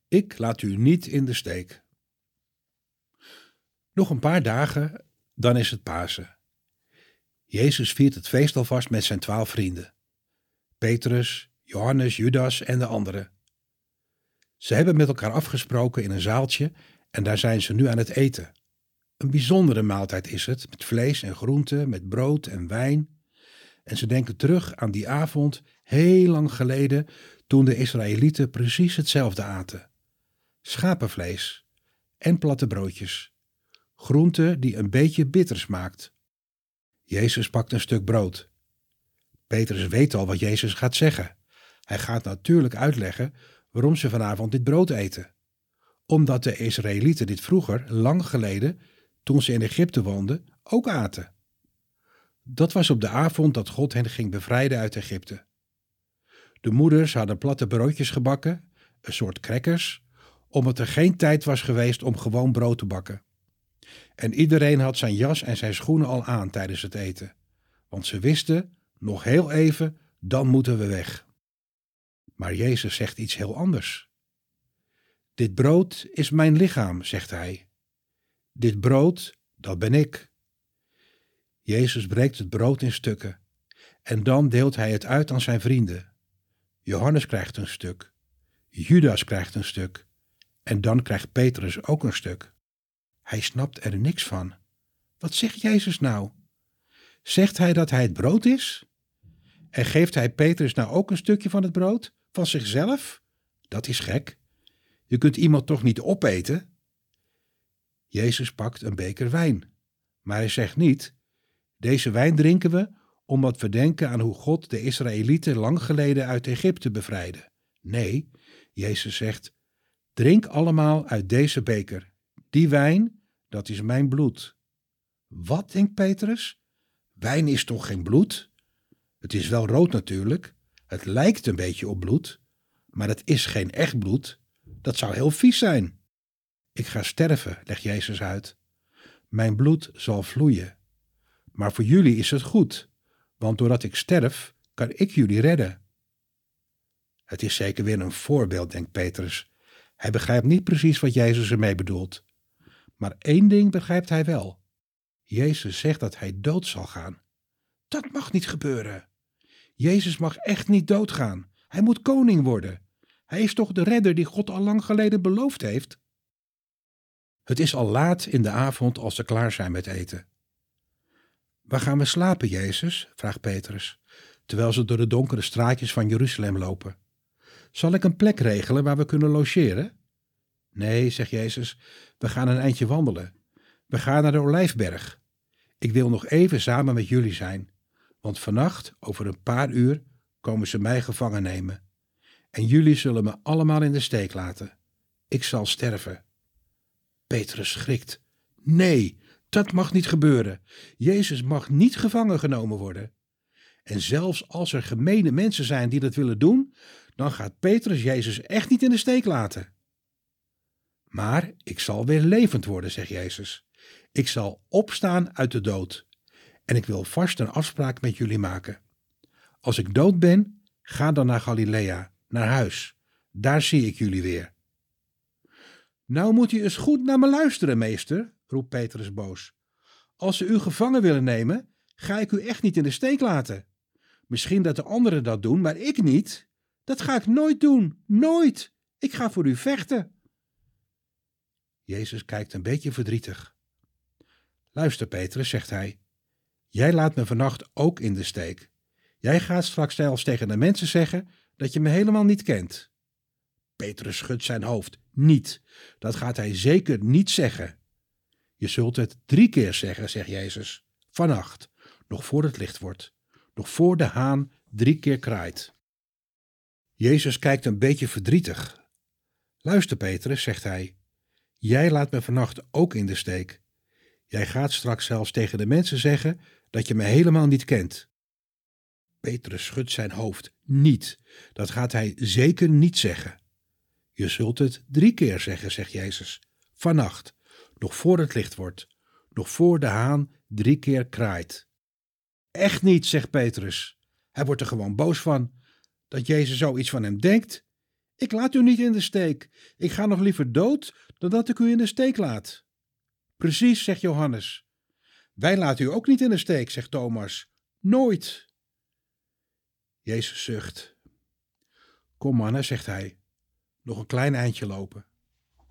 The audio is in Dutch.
Ik laat u niet in de steek. Nog een paar dagen, dan is het Pasen. Jezus viert het feest alvast met zijn 12 vrienden. Petrus, Johannes, Judas en de anderen. Ze hebben met elkaar afgesproken in een zaaltje en daar zijn ze nu aan het eten. Een bijzondere maaltijd is het, met vlees en groenten, met brood en wijn. En ze denken terug aan die avond, heel lang geleden, toen de Israëlieten precies hetzelfde aten. Schapenvlees en platte broodjes. Groente die een beetje bitter smaakt. Jezus pakt een stuk brood. Petrus weet al wat Jezus gaat zeggen. Hij gaat natuurlijk uitleggen waarom ze vanavond dit brood eten. Omdat de Israëlieten dit vroeger, lang geleden, toen ze in Egypte woonden, ook aten. Dat was op de avond dat God hen ging bevrijden uit Egypte. De moeders hadden platte broodjes gebakken, een soort crackers, omdat er geen tijd was geweest om gewoon brood te bakken. En iedereen had zijn jas en zijn schoenen al aan tijdens het eten. Want ze wisten, nog heel even, dan moeten we weg. Maar Jezus zegt iets heel anders. Dit brood is mijn lichaam, zegt hij. Dit brood, dat ben ik. Jezus breekt het brood in stukken. En dan deelt hij het uit aan zijn vrienden. Johannes krijgt een stuk. Judas krijgt een stuk. En dan krijgt Petrus ook een stuk. Hij snapt er niks van. Wat zegt Jezus nou? Zegt hij dat hij het brood is? En geeft hij Petrus nou ook een stukje van het brood? Van zichzelf? Dat is gek. Je kunt iemand toch niet opeten? Jezus pakt een beker wijn. Maar hij zegt niet, deze wijn drinken we omdat we denken aan hoe God de Israëlieten lang geleden uit Egypte bevrijdde. Nee, Jezus zegt, drink allemaal uit deze beker. Die wijn, dat is mijn bloed. Wat, denkt Petrus? Wijn is toch geen bloed? Het is wel rood natuurlijk. Het lijkt een beetje op bloed. Maar het is geen echt bloed. Dat zou heel vies zijn. Ik ga sterven, legt Jezus uit. Mijn bloed zal vloeien. Maar voor jullie is het goed. Want doordat ik sterf, kan ik jullie redden. Het is zeker weer een voorbeeld, denkt Petrus. Hij begrijpt niet precies wat Jezus ermee bedoelt. Maar één ding begrijpt hij wel. Jezus zegt dat hij dood zal gaan. Dat mag niet gebeuren. Jezus mag echt niet doodgaan. Hij moet koning worden. Hij is toch de redder die God al lang geleden beloofd heeft? Het is al laat in de avond als ze klaar zijn met eten. Waar gaan we slapen, Jezus? Vraagt Petrus, terwijl ze door de donkere straatjes van Jeruzalem lopen. Zal ik een plek regelen waar we kunnen logeren? Nee, zegt Jezus, we gaan een eindje wandelen. We gaan naar de Olijfberg. Ik wil nog even samen met jullie zijn, want vannacht, over een paar uur, komen ze mij gevangen nemen. En jullie zullen me allemaal in de steek laten. Ik zal sterven. Petrus schrikt. Nee, dat mag niet gebeuren. Jezus mag niet gevangen genomen worden. En zelfs als er gemene mensen zijn die dat willen doen, dan gaat Petrus Jezus echt niet in de steek laten. Maar ik zal weer levend worden, zegt Jezus. Ik zal opstaan uit de dood. En ik wil vast een afspraak met jullie maken. Als ik dood ben, ga dan naar Galilea, naar huis. Daar zie ik jullie weer. Nou moet u eens goed naar me luisteren, meester, roept Petrus boos. Als ze u gevangen willen nemen, ga ik u echt niet in de steek laten. Misschien dat de anderen dat doen, maar ik niet. Dat ga ik nooit doen, nooit. Ik ga voor u vechten. Jezus kijkt een beetje verdrietig. Luister, Petrus, zegt hij. Jij laat me vannacht ook in de steek. Jij gaat straks zelfs tegen de mensen zeggen dat je me helemaal niet kent. Petrus schudt zijn hoofd. Niet. Dat gaat hij zeker niet zeggen. Je zult het 3 keer zeggen, zegt Jezus. Vannacht, nog voor het licht wordt. Nog voor de haan 3 keer kraait. Jezus kijkt een beetje verdrietig. Luister, Petrus, zegt hij. Jij laat me vannacht ook in de steek. Jij gaat straks zelfs tegen de mensen zeggen dat je me helemaal niet kent. Petrus schudt zijn hoofd. Niet. Dat gaat hij zeker niet zeggen. Je zult het 3 keer zeggen, zegt Jezus. Vannacht, nog voor het licht wordt. Nog voor de haan 3 keer kraait. Echt niet, zegt Petrus. Hij wordt er gewoon boos van. Dat Jezus zoiets van hem denkt. Ik laat u niet in de steek. Ik ga nog liever dood dan dat ik u in de steek laat. Precies, zegt Johannes. Wij laten u ook niet in de steek, zegt Thomas. Nooit. Jezus zucht. Kom mannen, zegt hij. Nog een klein eindje lopen.